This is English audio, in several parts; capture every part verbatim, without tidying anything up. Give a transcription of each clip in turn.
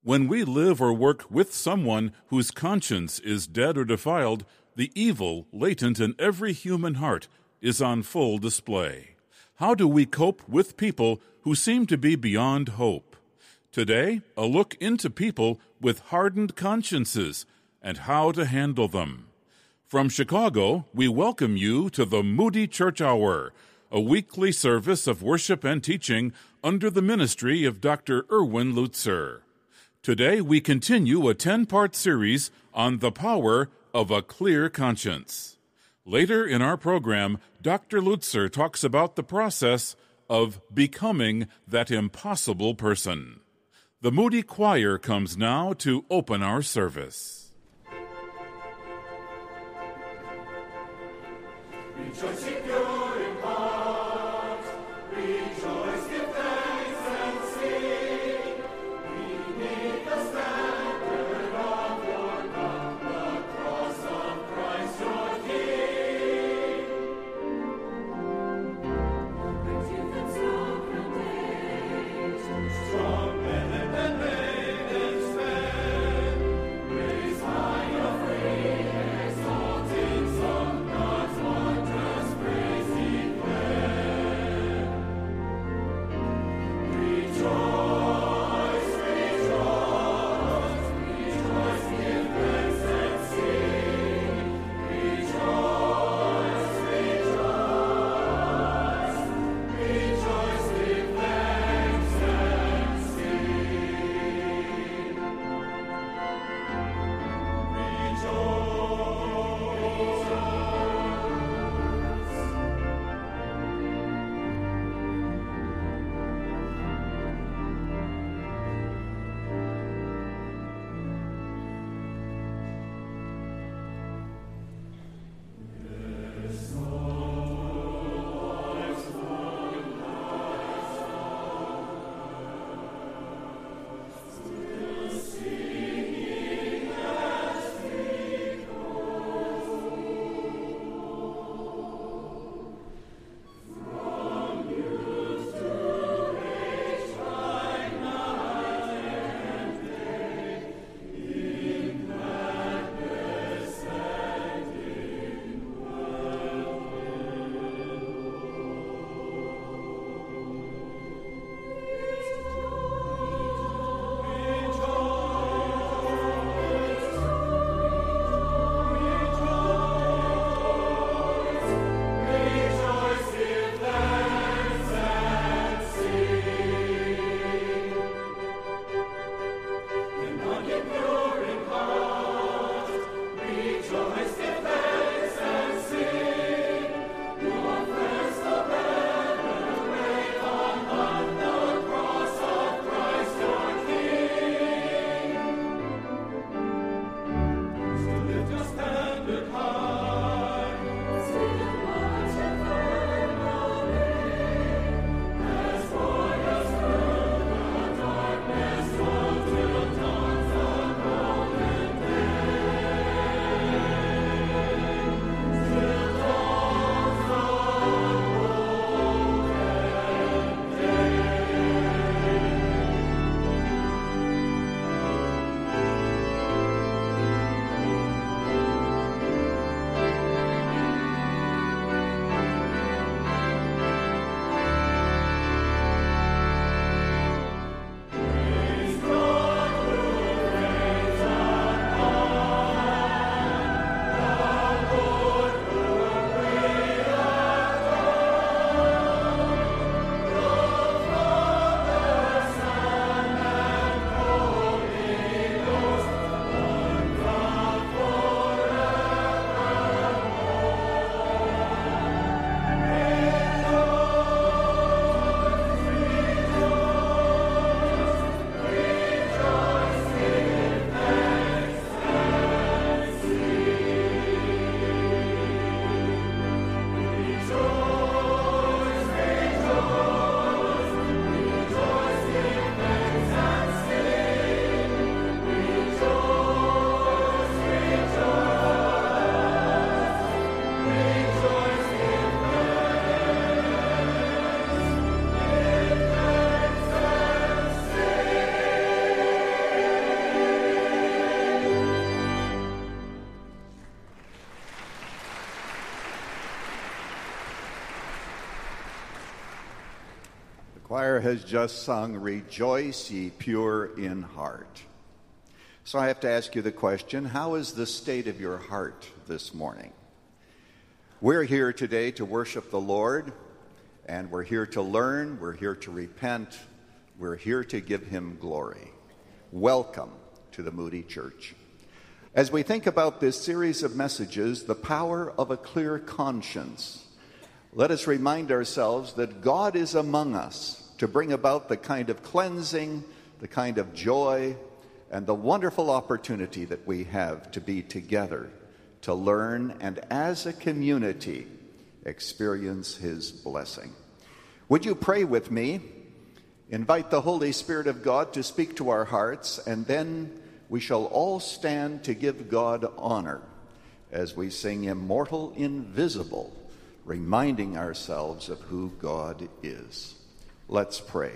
When we live or work with someone whose conscience is dead or defiled, the evil latent in every human heart is on full display. How do we cope with people who seem to be beyond hope? Today, a look into people with hardened consciences and how to handle them. From Chicago, we welcome you to the Moody Church Hour, a weekly service of worship and teaching under the ministry of Doctor Erwin Lutzer. Today, we continue a ten-part series on the power of a clear conscience. Later in our program, Doctor Lutzer talks about the process of becoming that impossible person. The Moody Choir comes now to open our service. Rejoice, pure in heart. Rejoice, give thanks and sing. Beneath the standard of your God, the cross of Christ your King. Brings youth and sovereign age, strong men and maidens fair. Raise high your free, exalting song, God's wondrous praise. choir has just sung, "Rejoice, ye pure in heart." So I have to ask you the question, how is the state of your heart this morning? We're here today to worship the Lord, and we're here to learn, we're here to repent, we're here to give him glory. Welcome to the Moody Church. As we think about this series of messages, the power of a clear conscience, let us remind ourselves that God is among us to bring about the kind of cleansing, the kind of joy, and the wonderful opportunity that we have to be together, to learn, and as a community, experience his blessing. Would you pray with me? Invite the Holy Spirit of God to speak to our hearts, and then we shall all stand to give God honor as we sing Immortal, Invisible, reminding ourselves of who God is. Let's pray.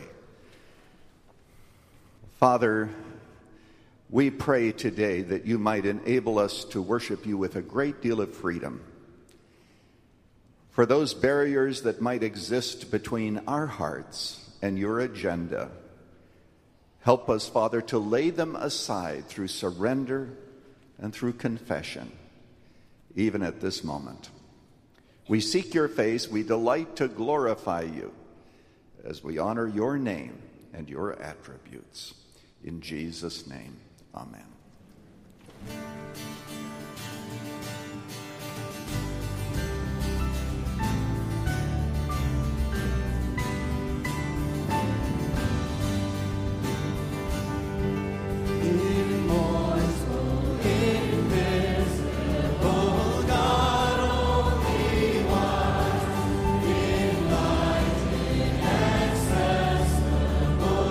Father, we pray today that you might enable us to worship you with a great deal of freedom. For those barriers that might exist between our hearts and your agenda, help us, Father, to lay them aside through surrender and through confession, even at this moment. We seek your face, we delight to glorify you as we honor your name and your attributes. In Jesus' name, amen.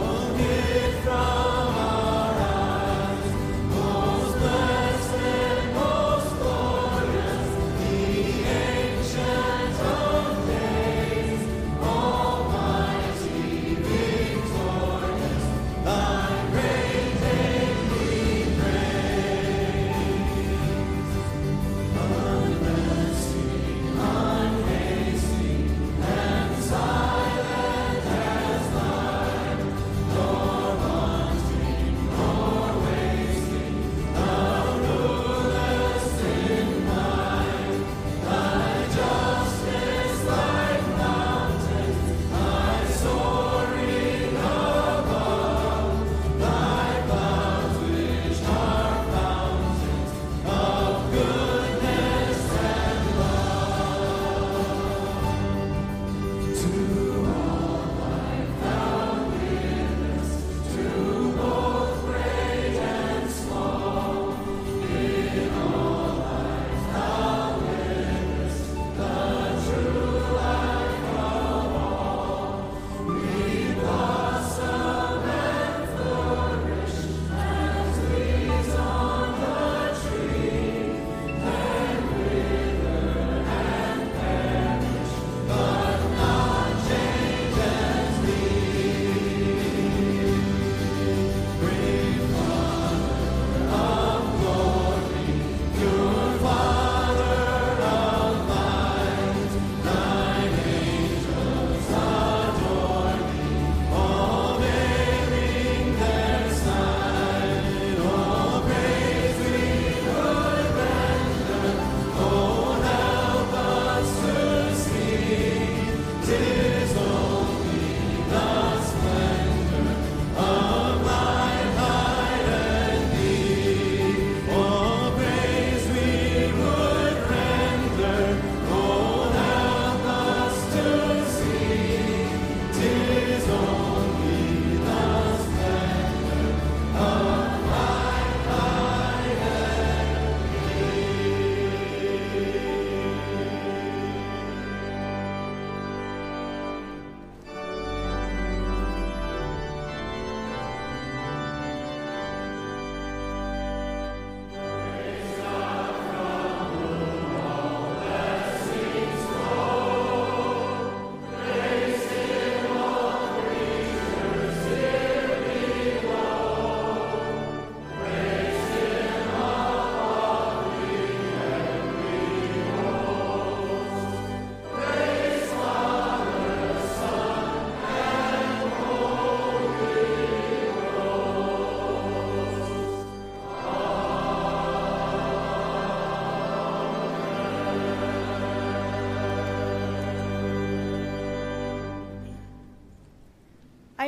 From our eyes, most blessed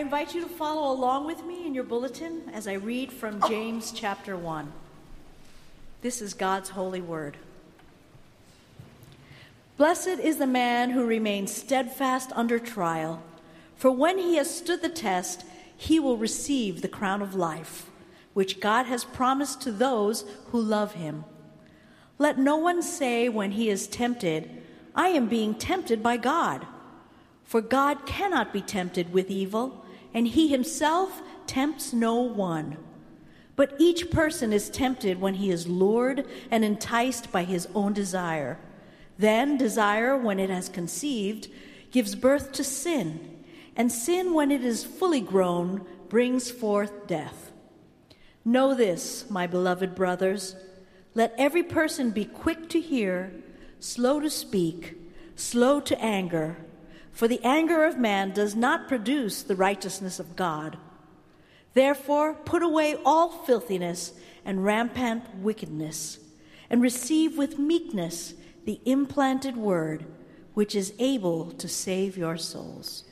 invite you to follow along with me in your bulletin as I read from James chapter one. This is God's holy word. Blessed is the man who remains steadfast under trial, for when he has stood the test, he will receive the crown of life, which God has promised to those who love him. Let no one say when he is tempted, I am being tempted by God. For God cannot be tempted with evil, and he himself tempts no one. But each person is tempted when he is lured and enticed by his own desire. Then desire, when it has conceived, gives birth to sin, and sin, when it is fully grown, brings forth death. Know this, my beloved brothers, let every person be quick to hear, slow to speak, slow to anger, for the anger of man does not produce the righteousness of God. Therefore, put away all filthiness and rampant wickedness, and receive with meekness the implanted word, which is able to save your souls.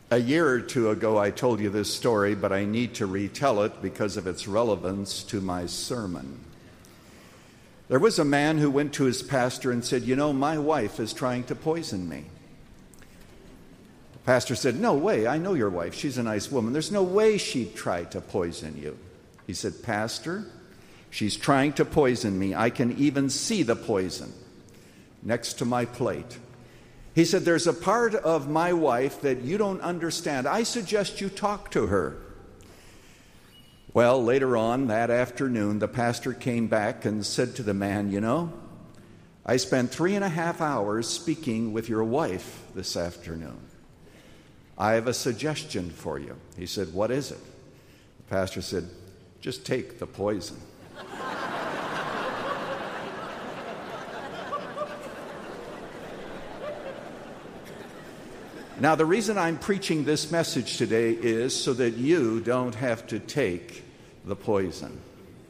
A year or two ago, I told you this story, but I need to retell it because of its relevance to my sermon. There was a man who went to his pastor and said, "You know, my wife is trying to poison me." The pastor said, "No way, I know your wife. She's a nice woman. There's no way she'd try to poison you." He said, "Pastor, she's trying to poison me. I can even see the poison next to my plate." He said, "There's a part of my wife that you don't understand. I suggest you talk to her." Well, later on that afternoon, the pastor came back and said to the man, "You know, I spent three and a half hours speaking with your wife this afternoon. I have a suggestion for you." He said, "What is it?" The pastor said, "Just take the poison." Now, the reason I'm preaching this message today is so that you don't have to take the poison.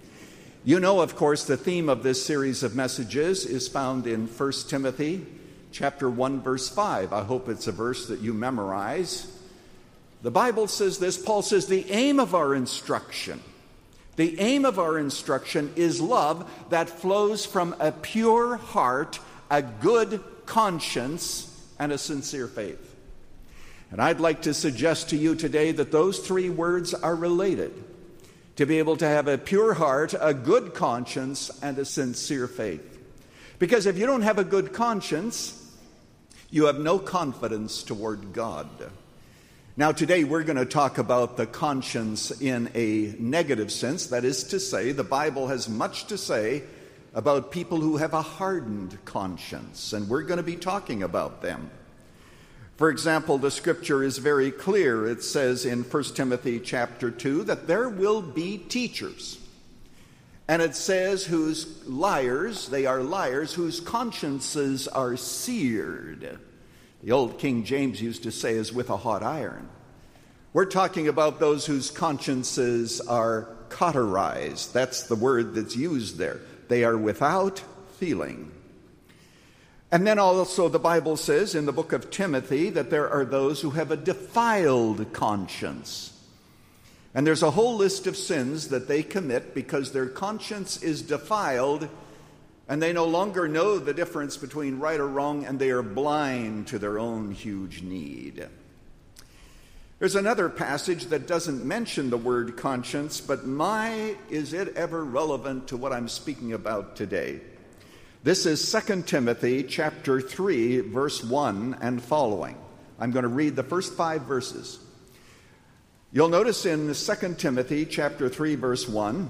You know, of course, the theme of this series of messages is found in First Timothy chapter one, verse five. I hope it's a verse that you memorize. The Bible says this. Paul says, "The aim of our instruction, the aim of our instruction is love that flows from a pure heart, a good conscience, and a sincere faith." And I'd like to suggest to you today that those three words are related. To be able to have a pure heart, a good conscience, and a sincere faith. Because if you don't have a good conscience, you have no confidence toward God. Now today we're going to talk about the conscience in a negative sense. That is to say, the Bible has much to say about people who have a hardened conscience, and we're going to be talking about them. For example, the scripture is very clear. It says in First Timothy chapter two that there will be teachers. And it says whose liars, they are liars, whose consciences are seared. The old King James used to say is with a hot iron. We're talking about those whose consciences are cauterized. That's the word that's used there. They are without feeling. And then also the Bible says in the book of Timothy that there are those who have a defiled conscience. And there's a whole list of sins that they commit because their conscience is defiled and they no longer know the difference between right or wrong, and they are blind to their own huge need. There's another passage that doesn't mention the word conscience, but my, is it ever relevant to what I'm speaking about today. This is Second Timothy chapter three, verse one and following. I'm going to read the first five verses. You'll notice in Second Timothy chapter three, verse one,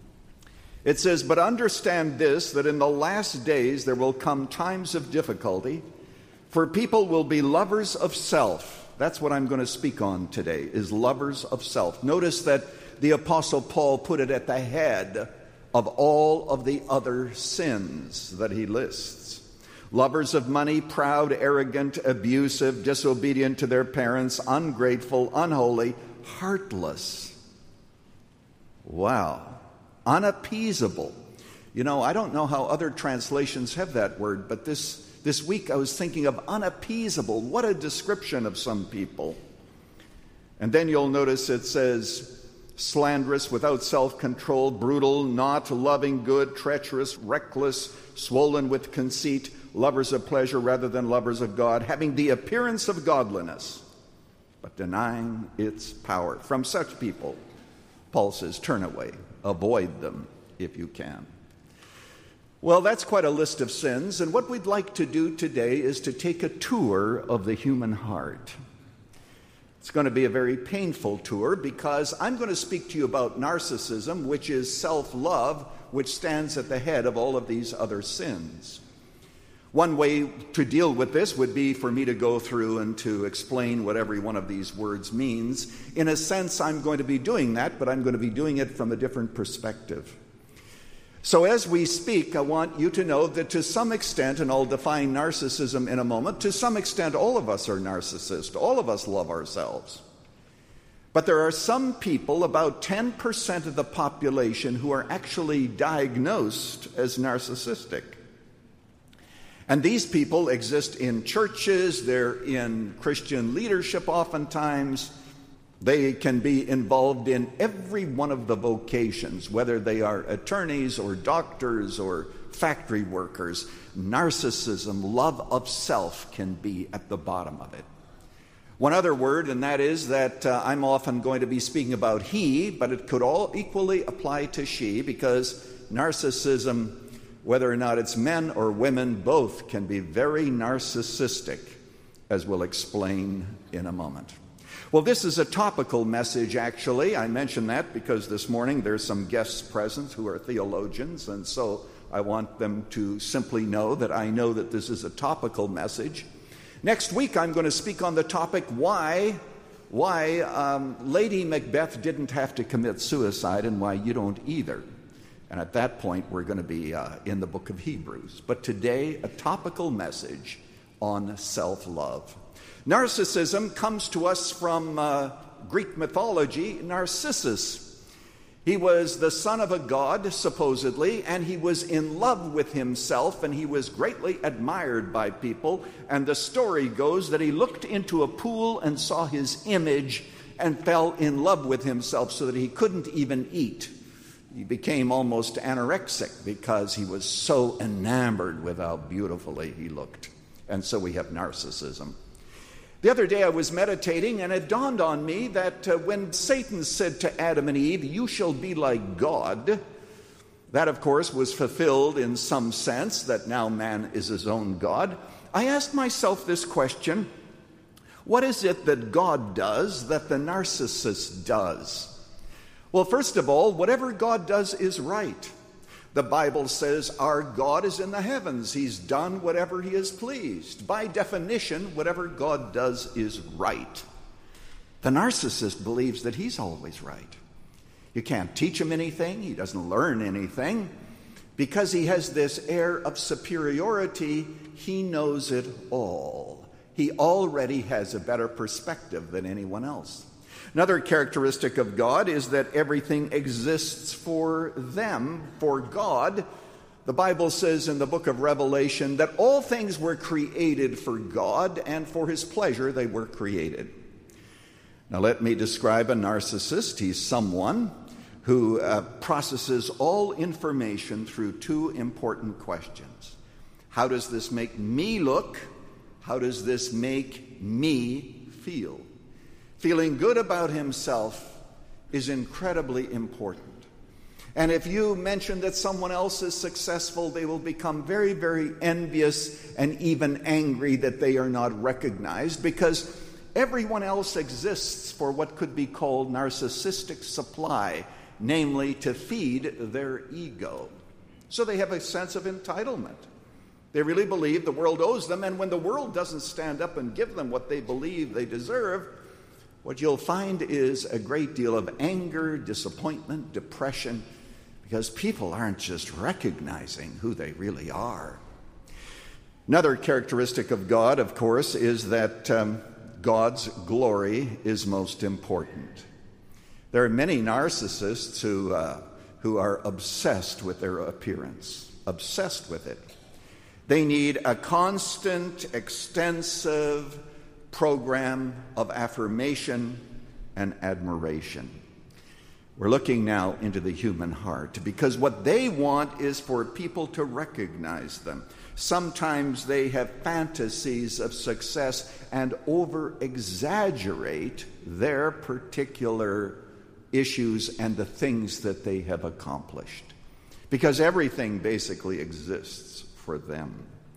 it says, "But understand this, that in the last days there will come times of difficulty, for people will be lovers of self." That's what I'm going to speak on today, is lovers of self. Notice that the Apostle Paul put it at the head of all of the other sins that he lists. Lovers of money, proud, arrogant, abusive, disobedient to their parents, ungrateful, unholy, heartless. Wow. Unappeasable. You know, I don't know how other translations have that word, but this, this week I was thinking of unappeasable. What a description of some people. And then you'll notice it says, slanderous, without self-control, brutal, not loving good, treacherous, reckless, swollen with conceit, lovers of pleasure rather than lovers of God, having the appearance of godliness, but denying its power. From such people, Paul says, turn away, avoid them if you can. Well, that's quite a list of sins, and what we'd like to do today is to take a tour of the human heart. It's going to be a very painful tour because I'm going to speak to you about narcissism, which is self-love, which stands at the head of all of these other sins. One way to deal with this would be for me to go through and to explain what every one of these words means. In a sense, I'm going to be doing that, but I'm going to be doing it from a different perspective. So as we speak, I want you to know that to some extent, and I'll define narcissism in a moment, to some extent all of us are narcissists. All of us love ourselves. But there are some people, about ten percent of the population, who are actually diagnosed as narcissistic. And these people exist in churches, they're in Christian leadership oftentimes. They can be involved in every one of the vocations, whether they are attorneys or doctors or factory workers. Narcissism, love of self, can be at the bottom of it. One other word, and that is that uh, I'm often going to be speaking about he, but it could all equally apply to she, because narcissism, whether or not it's men or women, both can be very narcissistic, as we'll explain in a moment. Well, this is a topical message, actually. I mention that because this morning there's some guests present who are theologians, and so I want them to simply know that I know that this is a topical message. Next week, I'm going to speak on the topic why, why um, Lady Macbeth didn't have to commit suicide and why you don't either. And at that point, we're going to be uh, in the book of Hebrews. But today, a topical message on self-love. Narcissism comes to us from uh, Greek mythology, Narcissus. He was the son of a god, supposedly, and he was in love with himself, and he was greatly admired by people. And the story goes that he looked into a pool and saw his image and fell in love with himself so that he couldn't even eat. He became almost anorexic because he was so enamored with how beautifully he looked. And so we have narcissism. The other day I was meditating, and it dawned on me that uh, when Satan said to Adam and Eve, "You shall be like God," that, of course, was fulfilled in some sense, that now man is his own God. I asked myself this question: what is it that God does that the narcissist does? Well, first of all, whatever God does is right. The Bible says our God is in the heavens. He's done whatever he is pleased. By definition, whatever God does is right. The narcissist believes that he's always right. You can't teach him anything. He doesn't learn anything. Because he has this air of superiority, he knows it all. He already has a better perspective than anyone else. Another characteristic of God is that everything exists for them, for God. The Bible says in the book of Revelation that all things were created for God, and for his pleasure they were created. Now let me describe a narcissist. He's someone who uh, processes all information through two important questions. How does this make me look? How does this make me feel? Feeling good about himself is incredibly important. And if you mention that someone else is successful, they will become very, very envious and even angry that they are not recognized, because everyone else exists for what could be called narcissistic supply, namely to feed their ego. So they have a sense of entitlement. They really believe the world owes them, and when the world doesn't stand up and give them what they believe they deserve, what you'll find is a great deal of anger, disappointment, depression, because people aren't just recognizing who they really are. Another characteristic of God, of course, is that um, God's glory is most important. There are many narcissists who, uh, who are obsessed with their appearance, obsessed with it. They need a constant, extensive program of affirmation and admiration. We're looking now into the human heart, because what they want is for people to recognize them. Sometimes they have fantasies of success and over-exaggerate their particular issues and the things that they have accomplished, because everything basically exists for them.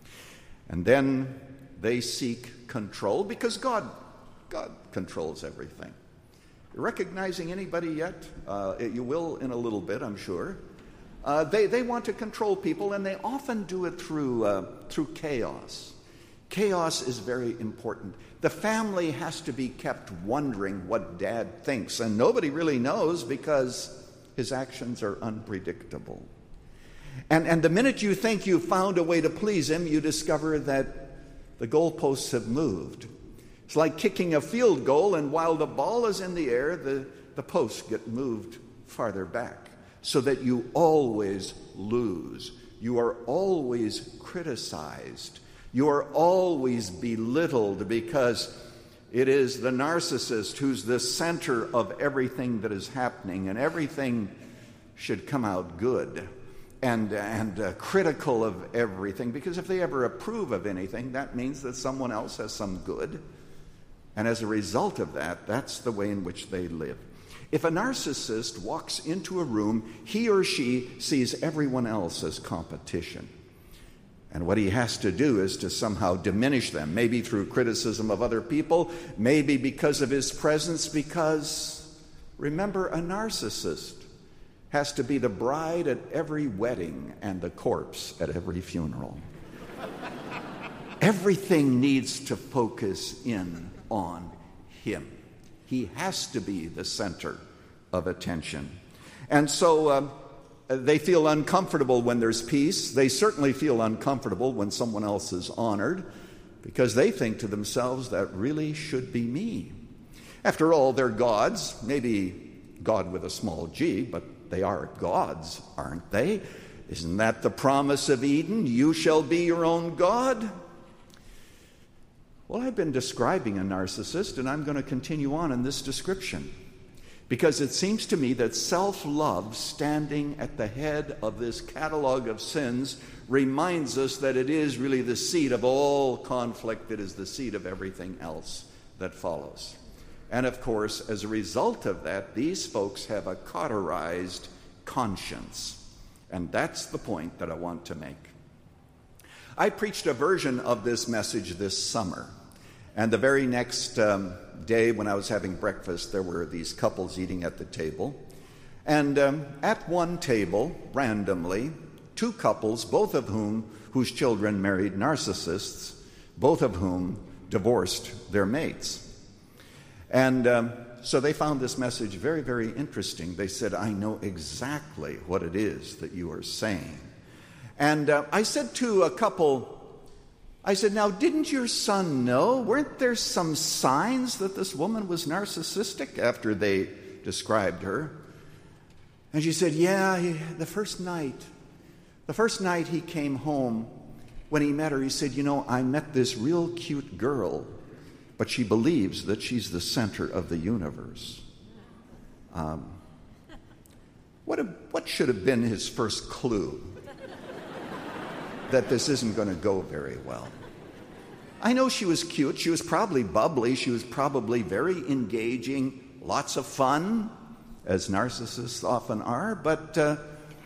And then they seek control, because God, God controls everything. You're recognizing anybody yet? Uh, you will in a little bit, I'm sure. Uh, they, they want to control people, and they often do it through, uh, through chaos. Chaos is very important. The family has to be kept wondering what Dad thinks, and nobody really knows because his actions are unpredictable. And, and the minute you think you've found a way to please him, you discover that the goalposts have moved. It's like kicking a field goal, and while the ball is in the air, the, the posts get moved farther back, so that you always lose. You are always criticized. You are always belittled because it is the narcissist who's the center of everything that is happening, and everything should come out good and, and uh, critical of everything, because if they ever approve of anything, that means that someone else has some good. And as a result of that, that's the way in which they live. If a narcissist walks into a room, he or she sees everyone else as competition. And what he has to do is to somehow diminish them, maybe through criticism of other people, maybe because of his presence, because, remember, a narcissist has to be the bride at every wedding and the corpse at every funeral. Everything needs to focus in on him. He has to be the center of attention. And so uh, they feel uncomfortable when there's peace. They certainly feel uncomfortable when someone else is honored, because they think to themselves, that really should be me. After all, they're gods, maybe God with a small g, but they are gods, aren't they? Isn't that the promise of Eden? You shall be your own God. Well, I've been describing a narcissist, and I'm going to continue on in this description, because it seems to me that self-love, standing at the head of this catalog of sins, reminds us that it is really the seed of all conflict. It is the seed of everything else that follows. And of course, as a result of that, these folks have a cauterized conscience. And that's the point that I want to make. I preached a version of this message this summer. And the very next um, day when I was having breakfast, there were these couples eating at the table. And um, at one table, randomly, two couples, both of whom, whose children married narcissists, both of whom divorced their mates. And um, so they found this message very, very interesting. They said, I know exactly what it is that you are saying. And uh, I said to a couple, I said, now, didn't your son know? Weren't there some signs that this woman was narcissistic after they described her? And she said, yeah, he, the first night, the first night he came home, when he met her, he said, you know, I met this real cute girl, but she believes that she's the center of the universe. Um, what, a, what should have been his first clue that this isn't going to go very well? I know she was cute. She was probably bubbly. She was probably very engaging, lots of fun, as narcissists often are, but uh,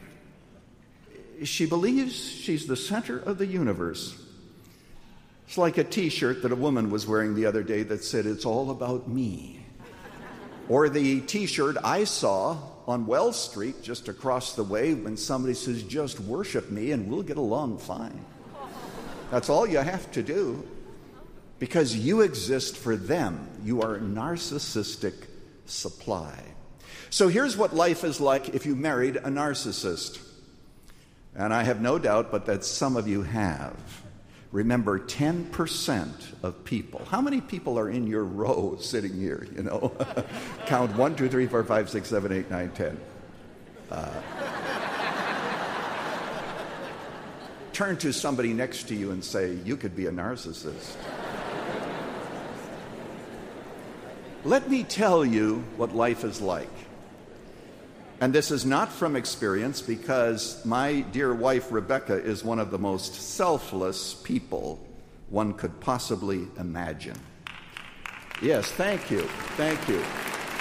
she believes she's the center of the universe. It's like a t-shirt that a woman was wearing the other day that said, it's all about me. Or the t-shirt I saw on Wells Street just across the way when somebody says, just worship me and we'll get along fine. That's all you have to do, because you exist for them. You are narcissistic supply. So here's what life is like if you married a narcissist. And I have no doubt but that some of you have. Remember, ten percent of people. How many people are in your row sitting here, you know? Count one, two, three, four, five, six, seven, eight, nine, ten. Uh, turn to somebody next to you and say, you could be a narcissist. Let me tell you what life is like. And this is not from experience, because my dear wife, Rebecca, is one of the most selfless people one could possibly imagine. Yes, thank you. Thank you.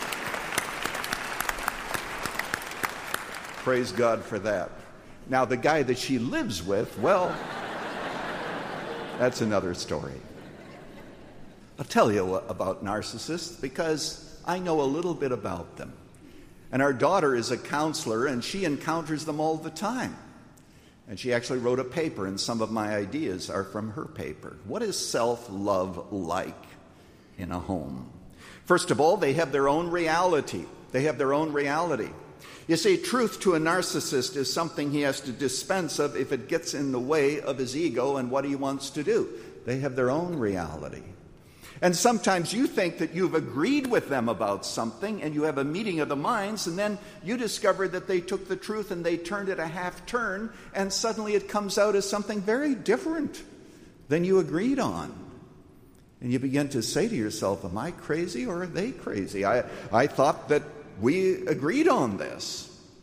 Praise God for that. Now, the guy that she lives with, well, that's another story. I'll tell you about narcissists because I know a little bit about them. And our daughter is a counselor, and she encounters them all the time. And she actually wrote a paper, and some of my ideas are from her paper. What is self-love like in a home? First of all, they have their own reality. They have their own reality. You see, truth to a narcissist is something he has to dispense of if it gets in the way of his ego and what he wants to do. They have their own reality. And sometimes you think that you've agreed with them about something, and you have a meeting of the minds, and then you discover that they took the truth and they turned it a half turn, and suddenly it comes out as something very different than you agreed on. And you begin to say to yourself, am I crazy or are they crazy? I, I thought that we agreed on this.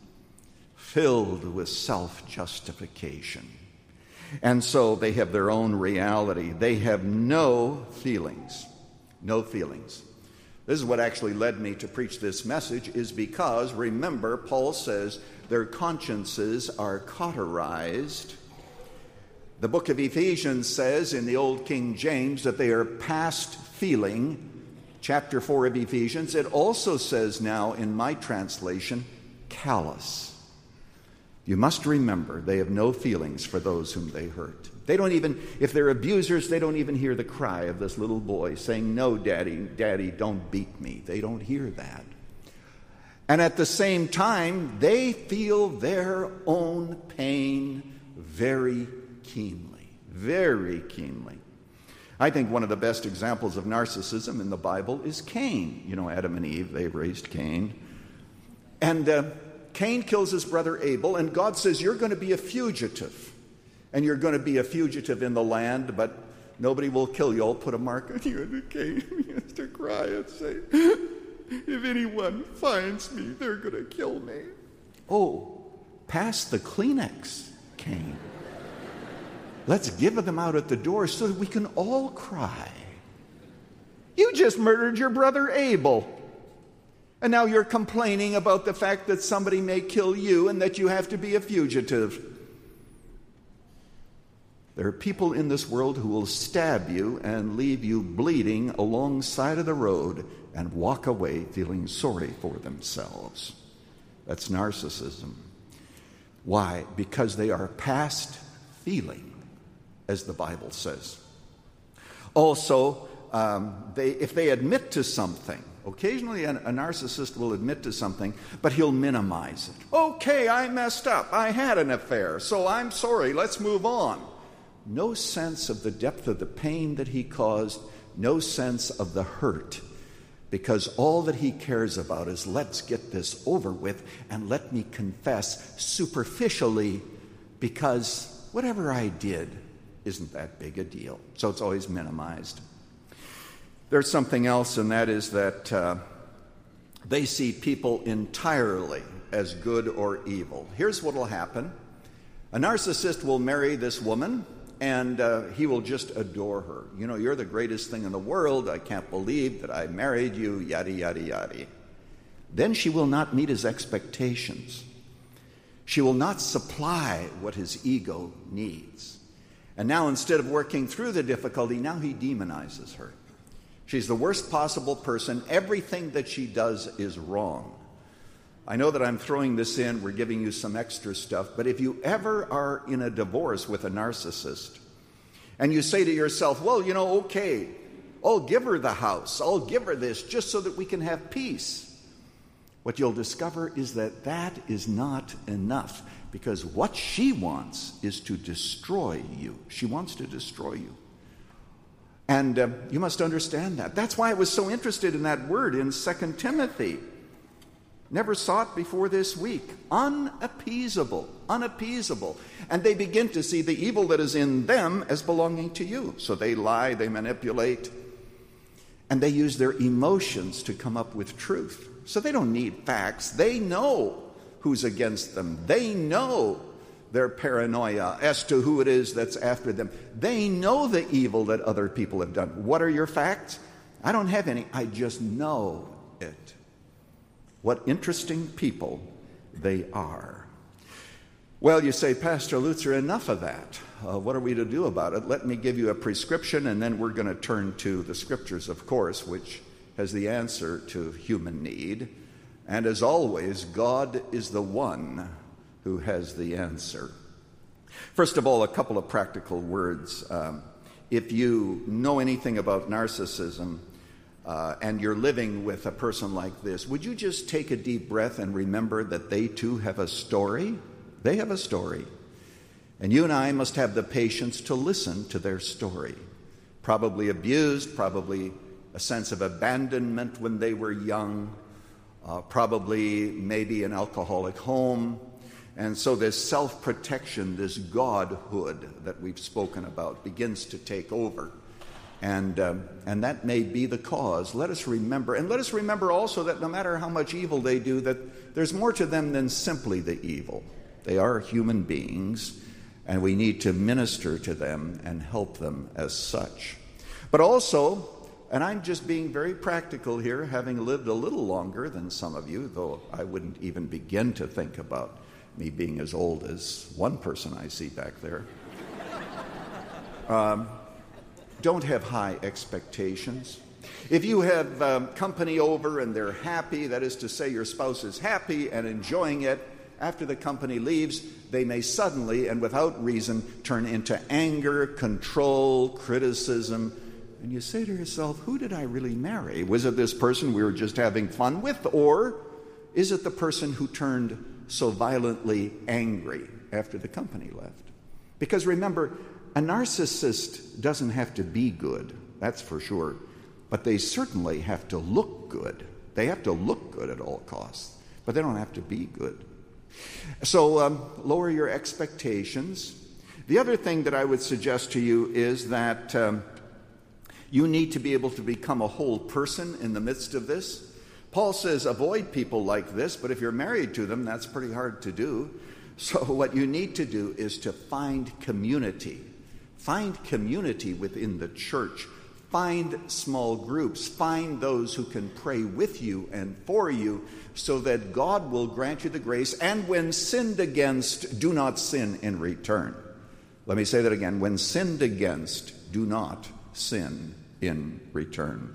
Filled with self-justification. And so they have their own reality. They have no feelings. No feelings. This is what actually led me to preach this message, is because, remember, Paul says their consciences are cauterized. The book of Ephesians says in the Old King James that they are past feeling. Chapter four of Ephesians. It also says now in my translation, callous. You must remember they have no feelings for those whom they hurt. They don't even, if they're abusers, they don't even hear the cry of this little boy saying, no, Daddy, Daddy, don't beat me. They don't hear that. And at the same time, they feel their own pain very keenly, very keenly. I think one of the best examples of narcissism in the Bible is Cain. You know, Adam and Eve, they raised Cain. And uh, Cain kills his brother Abel, and God says, you're going to be a fugitive. And you're going to be a fugitive in the land, but nobody will kill you. I'll put a mark on you. And Cain begins to cry and say, if anyone finds me, they're going to kill me. Oh, pass the Kleenex, Cain. Let's give them out at the door so that we can all cry. You just murdered your brother Abel. And now you're complaining about the fact that somebody may kill you and that you have to be a fugitive. There are people in this world who will stab you and leave you bleeding alongside of the road and walk away feeling sorry for themselves. That's narcissism. Why? Because they are past feeling, as the Bible says. Also, um, they, if they admit to something, occasionally a, a narcissist will admit to something, but he'll minimize it. Okay, I messed up. I had an affair, so I'm sorry. Let's move on. No sense of the depth of the pain that he caused, no sense of the hurt, because all that he cares about is let's get this over with and let me confess superficially, because whatever I did isn't that big a deal. So it's always minimized. There's something else, and that is that uh, they see people entirely as good or evil. Here's what will happen. A narcissist will marry this woman, and uh, he will just adore her. You know, you're the greatest thing in the world. I can't believe that I married you, yada, yada, yada. Then she will not meet his expectations. She will not supply what his ego needs. And now, instead of working through the difficulty, now he demonizes her. She's the worst possible person. Everything that she does is wrong. I know that I'm throwing this in, we're giving you some extra stuff, but if you ever are in a divorce with a narcissist, and you say to yourself, well, you know, okay, I'll give her the house, I'll give her this, just so that we can have peace. What you'll discover is that that is not enough, because what she wants is to destroy you. She wants to destroy you. And uh, you must understand that. That's why I was so interested in that word in Second Timothy. Never saw it before this week. Unappeasable. Unappeasable. And they begin to see the evil that is in them as belonging to you. So they lie, they manipulate, and they use their emotions to come up with truth. So they don't need facts. They know who's against them. They know their paranoia as to who it is that's after them. They know the evil that other people have done. What are your facts? I don't have any. I just know it. What interesting people they are. Well, you say, Pastor Lutzer, enough of that. Uh, what are we to do about it? Let me give you a prescription, and then we're going to turn to the Scriptures, of course, which has the answer to human need. And as always, God is the one who has the answer. First of all, a couple of practical words. Um, if you know anything about narcissism, Uh, and you're living with a person like this, would you just take a deep breath and remember that they too have a story? They have a story. And you and I must have the patience to listen to their story. Probably abused, probably a sense of abandonment when they were young, uh, probably maybe an alcoholic home, And so this self-protection, this godhood that we've spoken about begins to take over. And, um, and that may be the cause. Let us remember, and let us remember also that no matter how much evil they do, that there's more to them than simply the evil. They are human beings, and we need to minister to them and help them as such. But also, and I'm just being very practical here, having lived a little longer than some of you, though I wouldn't even begin to think about me being as old as one person I see back there. Um, don't have high expectations. If you have um, company over and they're happy, that is to say your spouse is happy and enjoying it, after the company leaves, they may suddenly and without reason turn into anger, control, criticism. And you say to yourself, who did I really marry? Was it this person we were just having fun with? Or is it the person who turned so violently angry after the company left? Because remember, a narcissist doesn't have to be good, that's for sure, but they certainly have to look good. They have to look good at all costs, but they don't have to be good. So um, lower your expectations. The other thing that I would suggest to you is that um, you need to be able to become a whole person in the midst of this. Paul says avoid people like this, but if you're married to them, that's pretty hard to do. So what you need to do is to find community. Find community within the church. Find small groups. Find those who can pray with you and for you so that God will grant you the grace. And when sinned against, do not sin in return. Let me say that again. When sinned against, do not sin in return.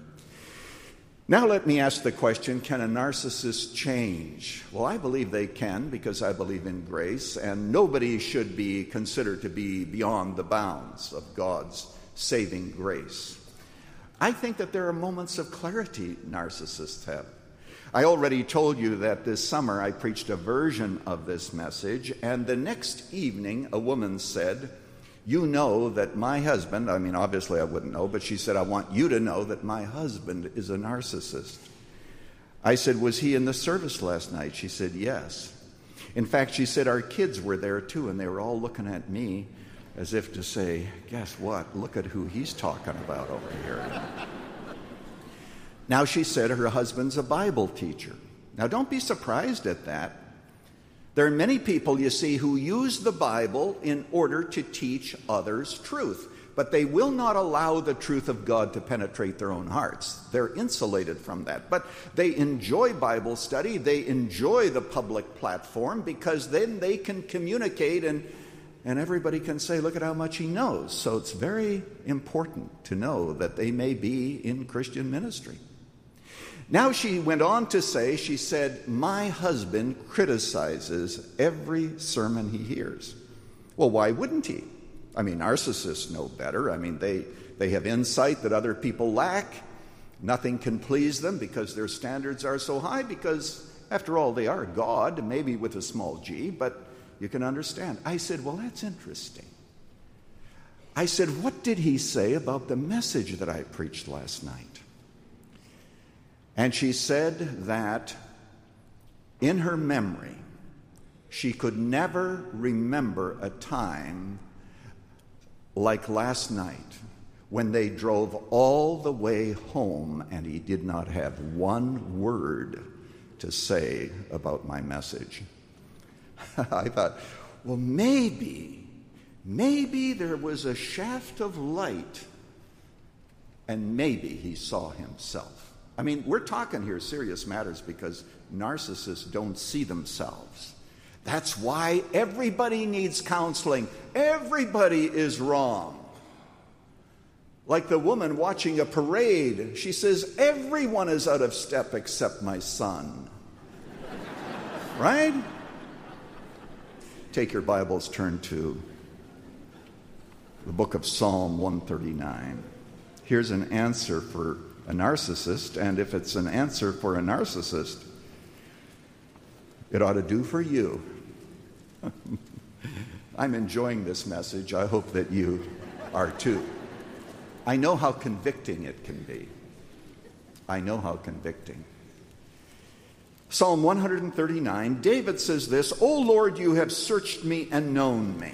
Now let me ask the question, can a narcissist change? Well, I believe they can because I believe in grace, and nobody should be considered to be beyond the bounds of God's saving grace. I think that there are moments of clarity narcissists have. I already told you that this summer I preached a version of this message, and the next evening a woman said, you know that my husband, I mean, obviously I wouldn't know, but she said, I want you to know that my husband is a narcissist. I said, was he in the service last night? She said, yes. In fact, she said, our kids were there too, and they were all looking at me as if to say, guess what? Look at who he's talking about over here. Now, she said her husband's a Bible teacher. Now, don't be surprised at that. There are many people, you see, who use the Bible in order to teach others truth, but they will not allow the truth of God to penetrate their own hearts. They're insulated from that. But they enjoy Bible study. They enjoy the public platform because then they can communicate and, and everybody can say, look at how much he knows. So it's very important to know that they may be in Christian ministry. Now she went on to say, she said, my husband criticizes every sermon he hears. Well, why wouldn't he? I mean, narcissists know better. I mean, they, they have insight that other people lack. Nothing can please them because their standards are so high because, after all, they are God, maybe with a small g, but you can understand. I said, well, that's interesting. I said, what did he say about the message that I preached last night? And she said that in her memory, she could never remember a time like last night when they drove all the way home and he did not have one word to say about my message. I thought, well, maybe, maybe there was a shaft of light and maybe he saw himself. I mean, we're talking here serious matters because narcissists don't see themselves. That's why everybody needs counseling. Everybody is wrong. Like the woman watching a parade, she says, everyone is out of step except my son. Right? Take your Bibles, turn to the book of Psalm one thirty-nine. Here's an answer for a narcissist, and if it's an answer for a narcissist, it ought to do for you. I'm enjoying this message. I hope that you are too. I know how convicting it can be. I know how convicting. Psalm one thirty-nine, David says this, "O Lord, you have searched me and known me."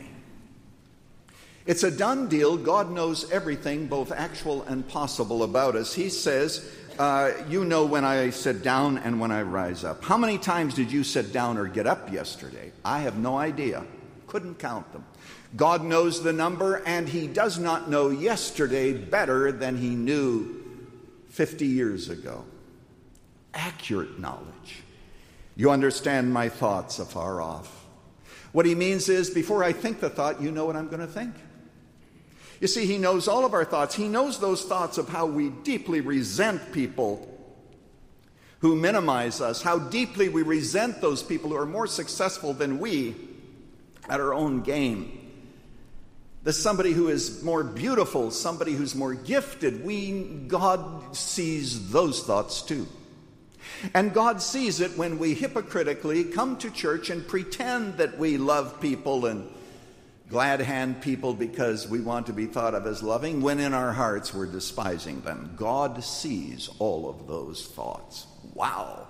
It's a done deal. God knows everything, both actual and possible, about us. He says, uh, you know when I sit down and when I rise up. How many times did you sit down or get up yesterday? I have no idea. Couldn't count them. God knows the number, and he does not know yesterday better than he knew fifty years ago. Accurate knowledge. You understand my thoughts afar off. What he means is, before I think the thought, you know what I'm going to think. You see, he knows all of our thoughts. He knows those thoughts of how we deeply resent people who minimize us, how deeply we resent those people who are more successful than we at our own game. There's somebody who is more beautiful, somebody who's more gifted. We, God sees those thoughts too. And God sees it when we hypocritically come to church and pretend that we love people and glad hand people because we want to be thought of as loving, when in our hearts we're despising them. God sees all of those thoughts. Wow.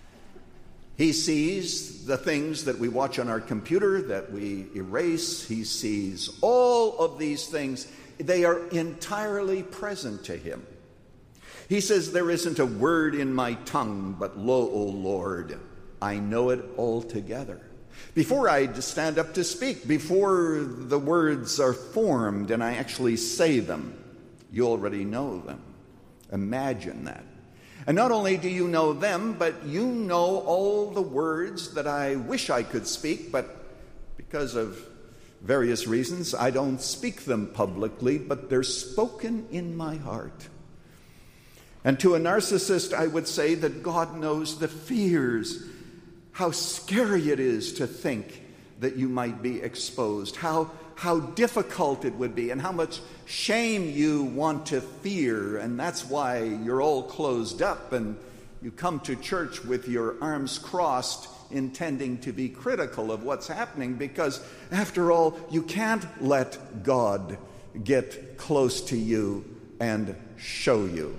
He sees the things that we watch on our computer, that we erase. He sees all of these things. They are entirely present to him. He says, there isn't a word in my tongue, but lo, O Lord, I know it altogether. Before I stand up to speak, before the words are formed and I actually say them, you already know them. Imagine that. And not only do you know them, but you know all the words that I wish I could speak, but because of various reasons, I don't speak them publicly, but they're spoken in my heart. And to a narcissist, I would say that God knows the fears, how scary it is to think that you might be exposed, how, how difficult it would be, and how much shame you want to fear, and that's why you're all closed up and you come to church with your arms crossed, intending to be critical of what's happening, because after all, you can't let God get close to you and show you.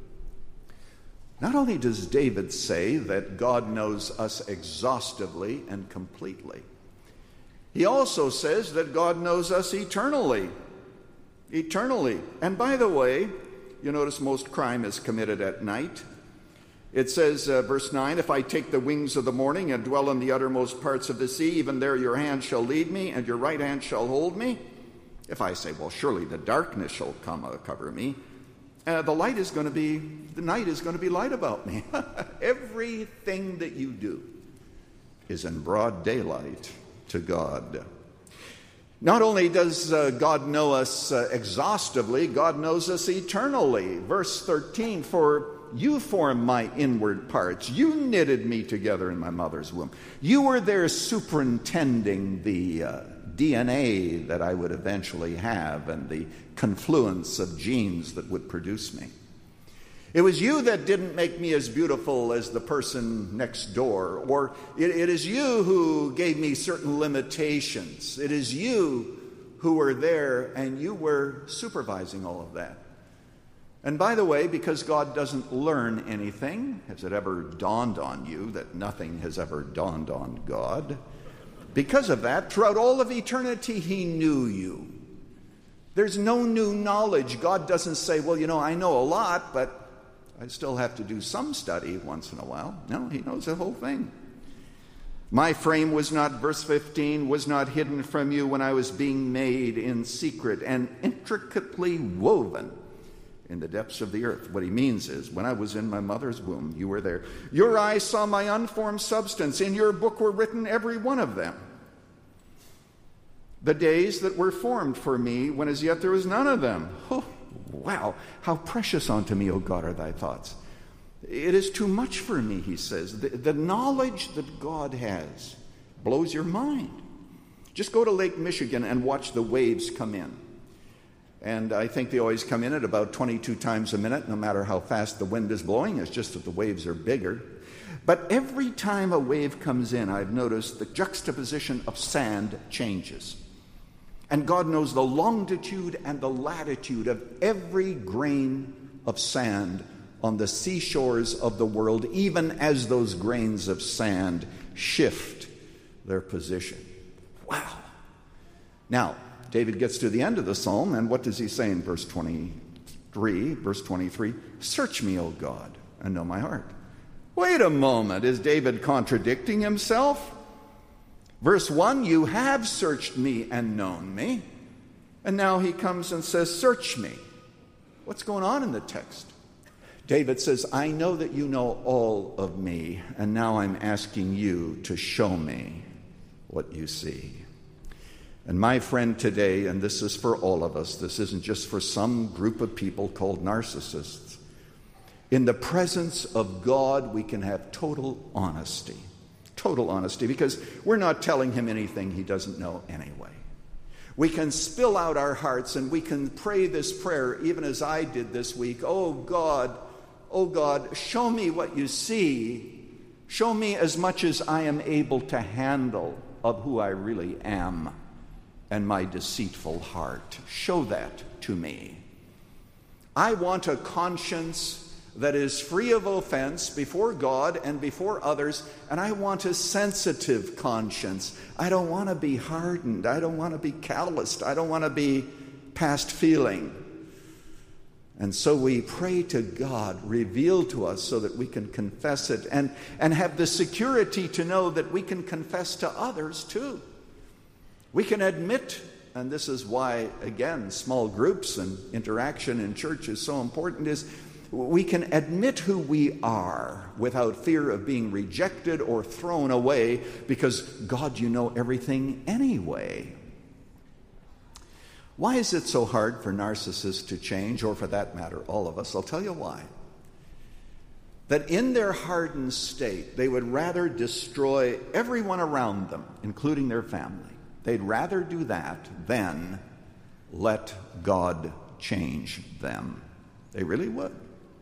Not only does David say that God knows us exhaustively and completely, he also says that God knows us eternally. Eternally. And by the way, you notice most crime is committed at night. It says, uh, verse nine, if I take the wings of the morning and dwell in the uttermost parts of the sea, even there your hand shall lead me, and your right hand shall hold me. If I say, well, surely the darkness shall come uh, cover me, uh, the light is going to be, the night is going to be light about me. Everything that you do is in broad daylight to God. Not only does uh, God know us uh, exhaustively, God knows us eternally. Verse thirteen, for you formed my inward parts. You knitted me together in my mother's womb. You were there superintending the uh, D N A that I would eventually have and the confluence of genes that would produce me. It was you that didn't make me as beautiful as the person next door, or it, it is you who gave me certain limitations. It is you who were there, and you were supervising all of that. And by the way, because God doesn't learn anything, has it ever dawned on you that nothing has ever dawned on God? Because of that, throughout all of eternity, he knew you. There's no new knowledge. God doesn't say, well, you know, I know a lot, but I still have to do some study once in a while. No, he knows the whole thing. My frame was not, verse fifteen, was not hidden from you when I was being made in secret and intricately woven in the depths of the earth. What he means is, when I was in my mother's womb, you were there. Your eyes saw my unformed substance. In your book were written, every one of them. The days that were formed for me, when as yet there was none of them. Oh, wow, how precious unto me, O God, are thy thoughts. It is too much for me, he says. The, the knowledge that God has blows your mind. Just go to Lake Michigan and watch the waves come in. And I think they always come in at about twenty-two times a minute, no matter how fast the wind is blowing. It's just that the waves are bigger. But every time a wave comes in, I've noticed the juxtaposition of sand changes. And God knows the longitude and the latitude of every grain of sand on the seashores of the world, even as those grains of sand shift their position. Wow. Now, David gets to the end of the psalm, and what does he say in verse twenty-three? Verse twenty-three, search me, O God, and know my heart. Wait a moment, is David contradicting himself? Verse one, you have searched me and known me. And now he comes and says, search me. What's going on in the text? David says, I know that you know all of me, and now I'm asking you to show me what you see. And my friend today, and this is for all of us, this isn't just for some group of people called narcissists. In the presence of God, we can have total honesty. Total honesty, because we're not telling him anything he doesn't know anyway. We can spill out our hearts and we can pray this prayer, even as I did this week. Oh God, oh God, show me what you see. Show me as much as I am able to handle of who I really am and my deceitful heart. Show that to me. I want a conscience that is free of offense before God and before others, and I want a sensitive conscience. I don't want to be hardened. I don't want to be calloused. I don't want to be past feeling. And so we pray to God, reveal to us so that we can confess it and, and have the security to know that we can confess to others too. We can admit, and this is why, again, small groups and interaction in church is so important, is we can admit who we are without fear of being rejected or thrown away because, God, you know everything anyway. Why is it so hard for narcissists to change, or for that matter, all of us? I'll tell you why. That in their hardened state, they would rather destroy everyone around them, including their family. They'd rather do that than let God change them. They really would.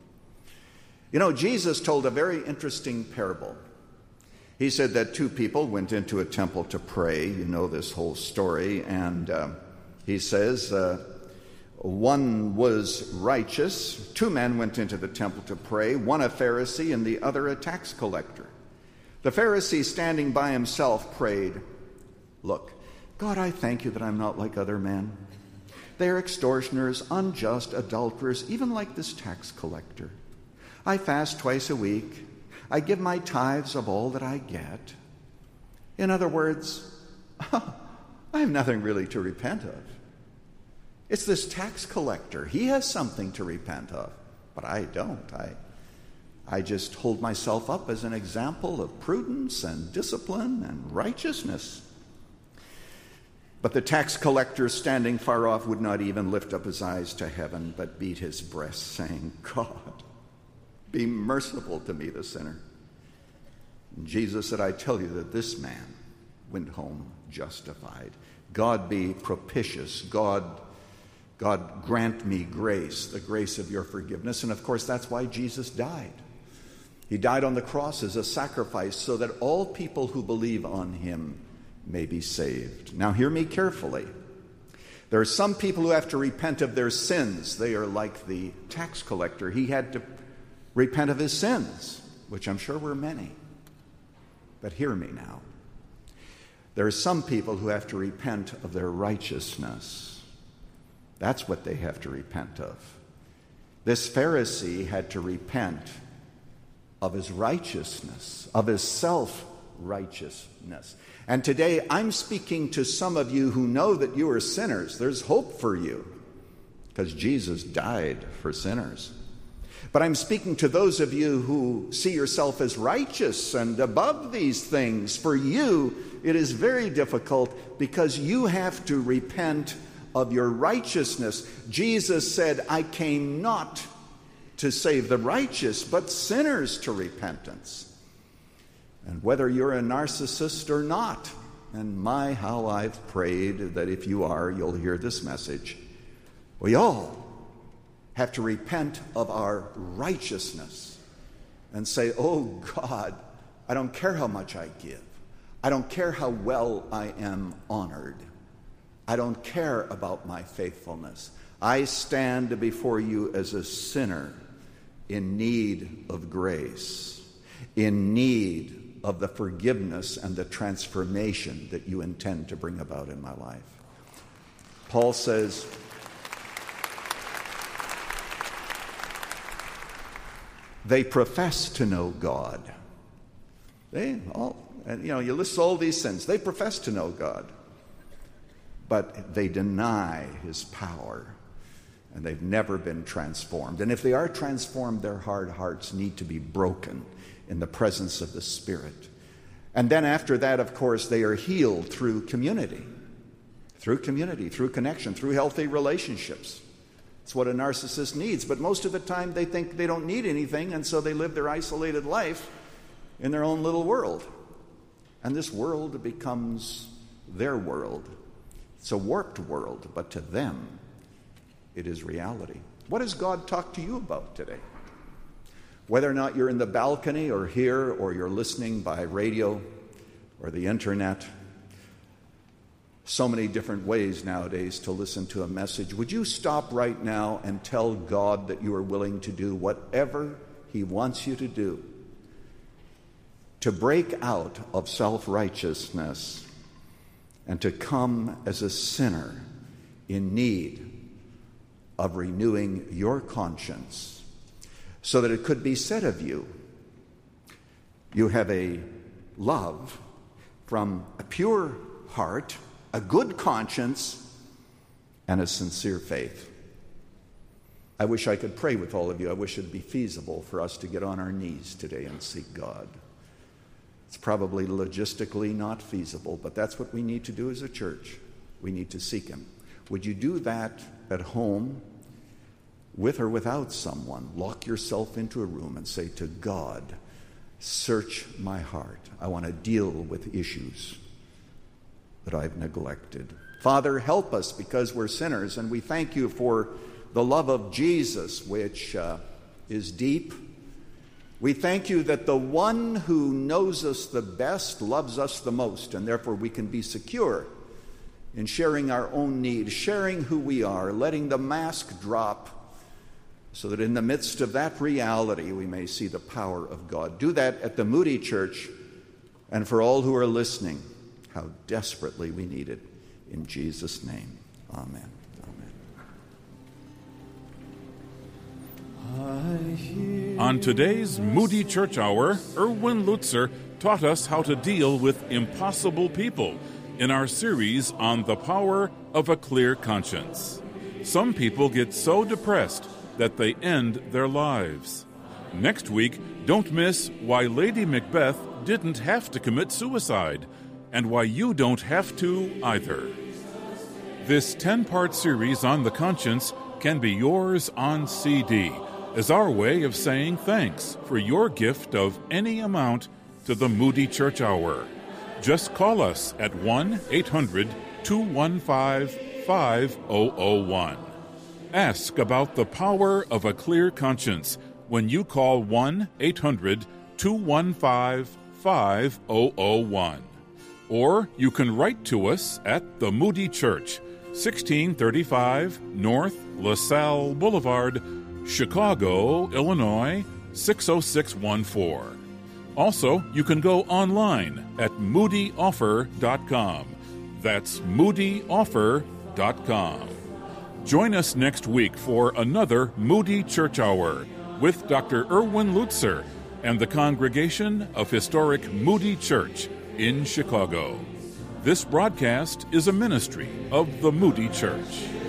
You know, Jesus told a very interesting parable. He said that two people went into a temple to pray. You know this whole story. And uh, he says, uh, one was righteous. Two men went into the temple to pray, one a Pharisee and the other a tax collector. The Pharisee, standing by himself, prayed, look, God, I thank you that I'm not like other men. They are extortioners, unjust, adulterers, even like this tax collector. I fast twice a week. I give my tithes of all that I get. In other words, I have nothing really to repent of. It's this tax collector. He has something to repent of, but I don't. I, I just hold myself up as an example of prudence and discipline and righteousness. But the tax collector, standing far off, would not even lift up his eyes to heaven, but beat his breast, saying, God, be merciful to me, the sinner. And Jesus said, I tell you that this man went home justified. God be propitious. God, God grant me grace, the grace of your forgiveness. And of course, that's why Jesus died. He died on the cross as a sacrifice so that all people who believe on him may be saved. Now hear me carefully. There are some people who have to repent of their sins. They are like the tax collector. He had to repent of his sins, which I'm sure were many. But hear me now. There are some people who have to repent of their righteousness. That's what they have to repent of. This Pharisee had to repent of his righteousness, of his self-righteousness. And today I'm speaking to some of you who know that you are sinners. There's hope for you because Jesus died for sinners. But I'm speaking to those of you who see yourself as righteous and above these things. For you, it is very difficult because you have to repent of your righteousness. Jesus said, I came not to save the righteous, but sinners to repentance. And whether you're a narcissist or not, and my, how I've prayed that if you are, you'll hear this message. We all have to repent of our righteousness and say, oh God, I don't care how much I give. I don't care how well I am honored. I don't care about my faithfulness. I stand before you as a sinner in need of grace, in need of the forgiveness and the transformation that you intend to bring about in my life. Paul says, they profess to know God. They all, and you know, you list all these sins. They profess to know God, but they deny his power, and they've never been transformed. And if they are transformed, their hard hearts need to be broken in the presence of the Spirit. And then after that, of course, they are healed through community, through community, through connection, through healthy relationships. It's what a narcissist needs. But most of the time they think they don't need anything, and so they live their isolated life in their own little world. And this world becomes their world. It's a warped world, but to them, it is reality. What has God talked to you about today? Whether or not you're in the balcony or here, or you're listening by radio or the internet, so many different ways nowadays to listen to a message. Would you stop right now and tell God that you are willing to do whatever he wants you to do to break out of self-righteousness and to come as a sinner in need of renewing your conscience, so that it could be said of you, you have a love from a pure heart, a good conscience, and a sincere faith. I wish I could pray with all of you. I wish it would be feasible for us to get on our knees today and seek God. It's probably logistically not feasible, but that's what we need to do as a church. We need to seek him. Would you do that at home, with or without someone? Lock yourself into a room and say to God, search my heart. I want to deal with issues that I've neglected. Father, help us, because we're sinners, and we thank you for the love of Jesus, which uh, is deep. We thank you that the one who knows us the best loves us the most, and therefore we can be secure in sharing our own need, sharing who we are, letting the mask drop, so that in the midst of that reality we may see the power of God. Do that at the Moody Church, and for all who are listening, how desperately we need it. In Jesus' name, amen. Amen. On today's Moody Church Hour, Erwin Lutzer taught us how to deal with impossible people in our series on the power of a clear conscience. Some people get so depressed that they end their lives. Next week, don't miss why Lady Macbeth didn't have to commit suicide, and why you don't have to either. This ten-part series on the conscience can be yours on C D as our way of saying thanks for your gift of any amount to the Moody Church Hour. Just call us at one eight hundred two one five five zero zero one. Ask about the power of a clear conscience when you call one eight hundred two one five five zero zero one. Or you can write to us at the Moody Church, sixteen thirty-five North LaSalle Boulevard, Chicago, Illinois, six oh six one four. Also, you can go online at moody offer dot com. That's moody offer dot com. Join us next week for another Moody Church Hour with Doctor Erwin Lutzer and the congregation of historic Moody Church in Chicago. This broadcast is a ministry of the Moody Church.